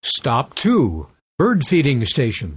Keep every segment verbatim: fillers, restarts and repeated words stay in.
Stop two. Bird feeding station.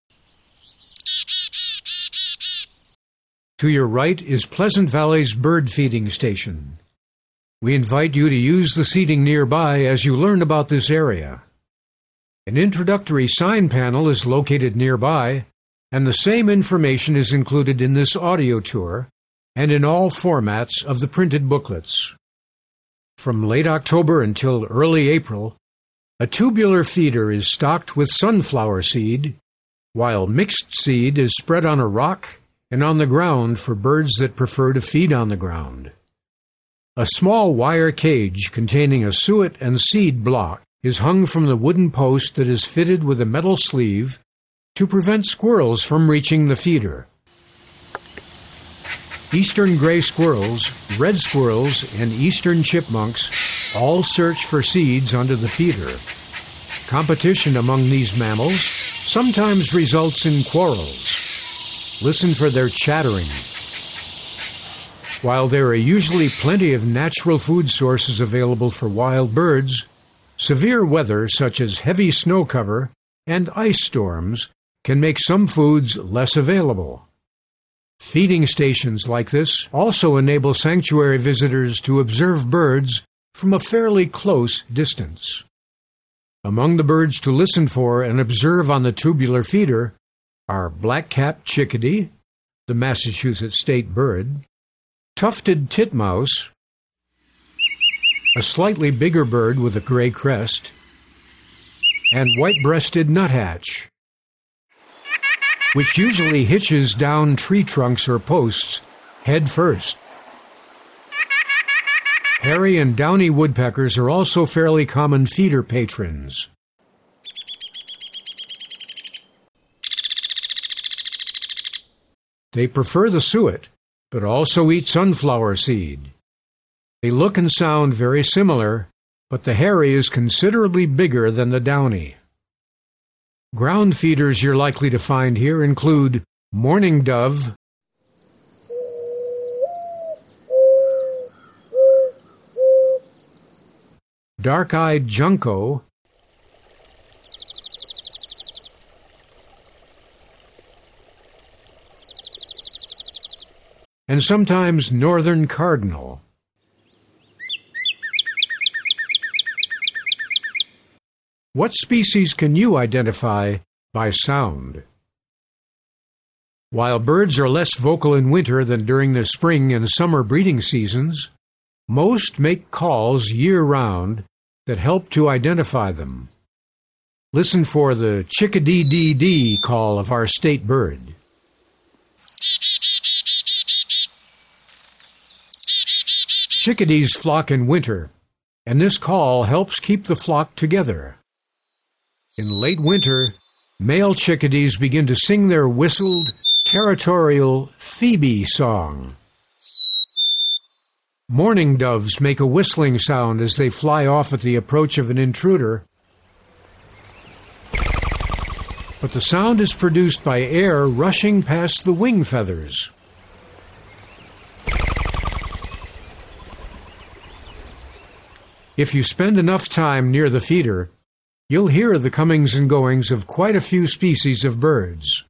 To your right is Pleasant Valley's bird feeding station. We invite you to use the seating nearby as you learn about this area. An introductory sign panel is located nearby, and the same information is included in this audio tour and in all formats of the printed booklets. From late October until early April, a tubular feeder is stocked with sunflower seed, while mixed seed is spread on a rock and on the ground for birds that prefer to feed on the ground. A small wire cage containing a suet and seed block is hung from the wooden post that is fitted with a metal sleeve to prevent squirrels from reaching the feeder. Eastern gray squirrels, red squirrels, and eastern chipmunks all search for seeds under the feeder. Competition among these mammals sometimes results in quarrels. Listen for their chattering. While there are usually plenty of natural food sources available for wild birds, severe weather such as heavy snow cover and ice storms can make some foods less available. Feeding stations like this also enable sanctuary visitors to observe birds from a fairly close distance. Among the birds to listen for and observe on the tubular feeder are black-capped chickadee, the Massachusetts state bird, tufted titmouse, a slightly bigger bird with a gray crest, and white-breasted nuthatch, which usually hitches down tree trunks or posts head first. Hairy and downy woodpeckers are also fairly common feeder patrons. They prefer the suet, but also eat sunflower seed. They look and sound very similar, but the hairy is considerably bigger than the downy. Ground feeders you're likely to find here include mourning dove, dark-eyed junco, and sometimes northern cardinal. What species can you identify by sound? While birds are less vocal in winter than during the spring and summer breeding seasons, most make calls year-round that help to identify them. Listen for the chickadee-dee-dee call of our state bird. Chickadees flock in winter, and this call helps keep the flock together. In late winter, male chickadees begin to sing their whistled, territorial Phoebe song. Mourning doves make a whistling sound as they fly off at the approach of an intruder, but the sound is produced by air rushing past the wing feathers. If you spend enough time near the feeder, you'll hear the comings and goings of quite a few species of birds.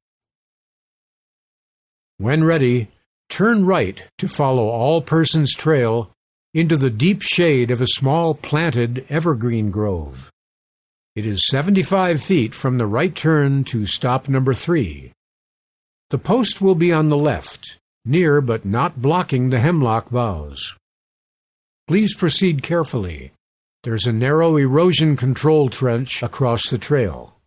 When ready, turn right to follow All Persons Trail into the deep shade of a small planted evergreen grove. It is seventy-five feet from the right turn to stop number three. The post will be on the left, near but not blocking the hemlock boughs. Please proceed carefully. There's a narrow erosion control trench across the trail.